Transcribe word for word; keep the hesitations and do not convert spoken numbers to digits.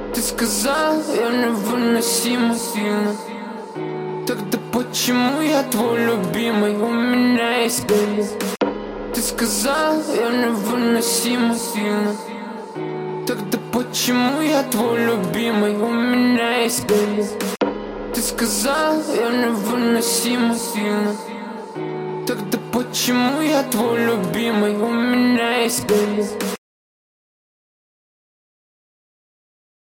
Ты сказал, я невыносимо сильно. Тогда почему я твой любимый? У меня есть боль. Ты сказал, я невыносимо сильно. Тогда почему я твой любимый? У меня есть боль. Ты сказал, я невыносимо сильно. Тогда почему я твой любимый? У меня есть боль.